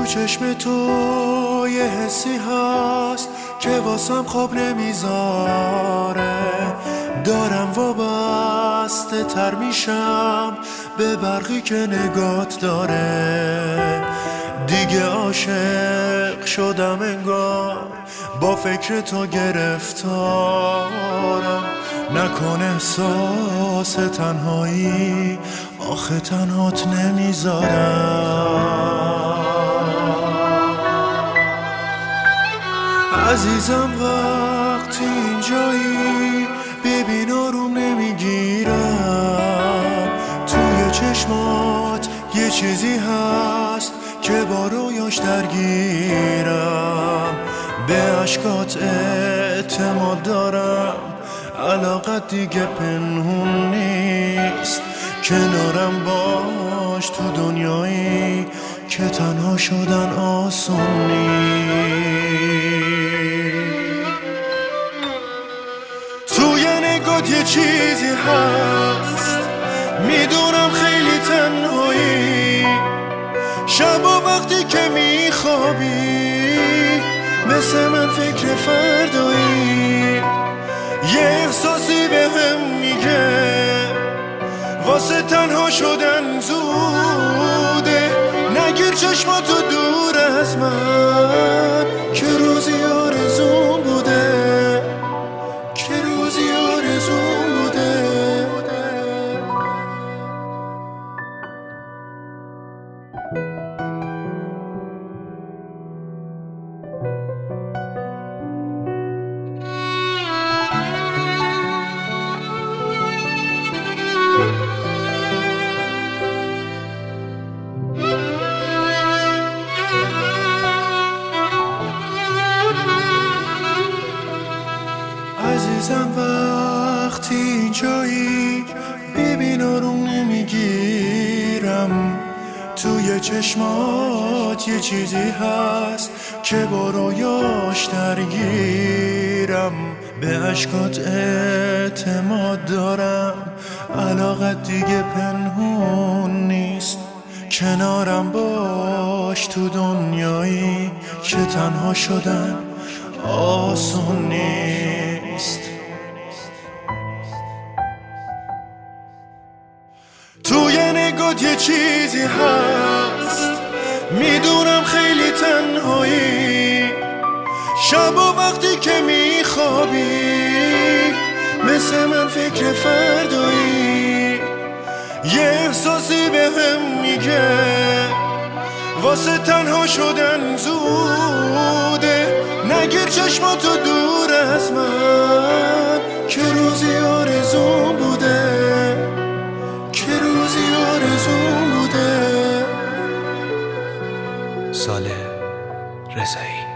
چشم تو یه حسی هست که واسم خواب نمیذاره، دارم وابسته تر میشم به برقی که نگات داره. دیگه عاشق شدم انگار، با فکر تو گرفتارم. نکن احساس تنهایی، آخه تنهات نمیذارم. عزیزم وقتی اینجایی ببین آروم نمیگیرم، توی چشمات یه چیزی هست که با رویاش درگیرم. به عشقات اعتماد دارم، علاقت دیگه پنهون نیست. کنارم باش تو دنیایی که تنها شدن آسون نیست. توی نگات یه چیزی هست، میدونم خیلی تنهایی. شبا وقتی که میخوابی مثل من فکر فردایی، یه احساسی به هم میگه واسه تنها شدن زوده. نگیر چشماتو دور از من که روزی آرزوم بوده، که روزی آرزوم بوده. عزیزم وقتی اینجایی ببین آروم نمیگیرم، توی چشمات یه چیزی هست که با رویاش درگیرم. به عشقات اعتماد دارم، علاقت دیگه پنهون نیست. کنارم باش تو دنیایی که تنها شدن آسون نیست. توی نگات یه چیزی هست، میدونم خیلی تنهایی. شبا وقتی که میخوابی مثل من فکر فردایی، یه احساسی به هم میگه واسه تنها شدن زوده. نگیر چشماتو دور از من که روزی آرزوم بوده، که روزی آرزوم بوده. صالح رضایی.